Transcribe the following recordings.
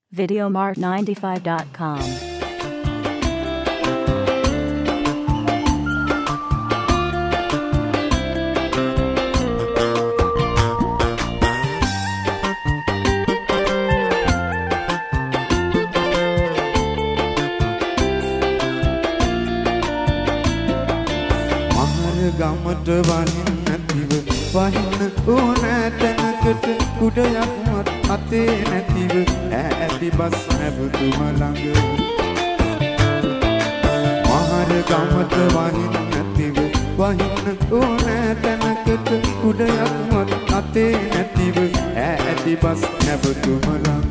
Videomart95.com. ගමට වහින්න නැතිව වහින්න ඕන තැනකට කුඩයක් මත් අතේ නැතිව ඇති බස් නැබුතුම ළඟ මහර ගමට වහින්න නැතිව වහින්න ඕන තැනකට කුඩයක් මත් අතේ නැතිව ඇති බස් නැබුතුම ළඟ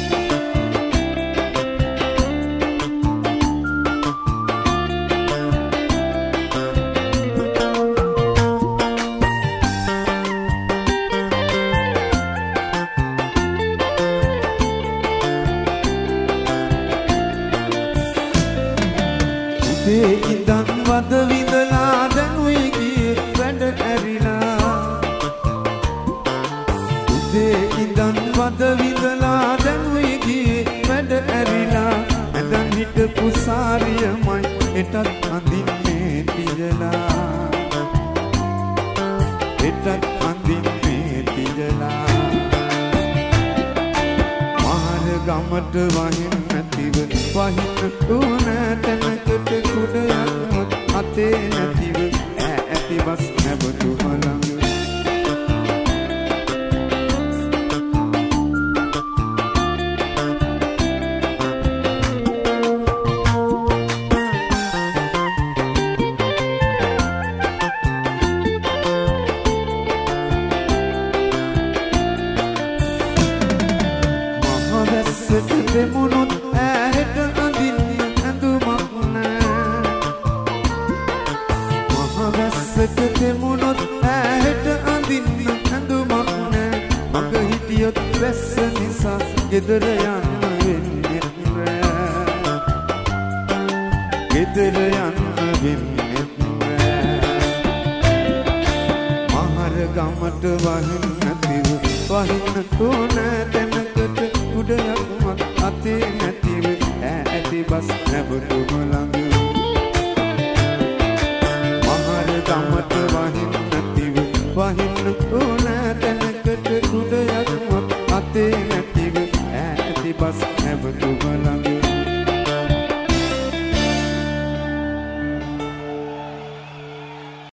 ඉඳන් වද විඳලා දැනුයි ගියේ වැඩ ඇරිලා උදේ ඉඳන් වද විඳලා දැනුයි ගියේ වැඩ ඇරිලා ඇඳන් හිටපු සාරියමයි එටත් අඳින්නේ තියලා එටත් අඳින්නේ තියලා මහර ගමට වහින්න නැතිව වහින්න ඕන තැනකට කුඩයක් අතේ නැතිව ඇති බස් නැබුතුම ළඟ මහවැස්සට දෙමුණුත් ඇහෙට අඳින්න ඇඳුමක් මහවැස්සට දෙමුණුත් ඇහෙට අඳින්න ඇඳුමක් නෑ මග හිටියොත් වැස්ස නිසා ගෙදර යන්න වෙන්නේ නෑ ගෙදර යන්න වෙන්නේ නෑ මහර ගමට වහින්න නැතිව වහින්න ඕන තැනකට කුඩයක් මත් අතේ නැතිව ඇති බස් නැබුතුම ළඟ මහර ගමට වහින්න නැතිව වහින්න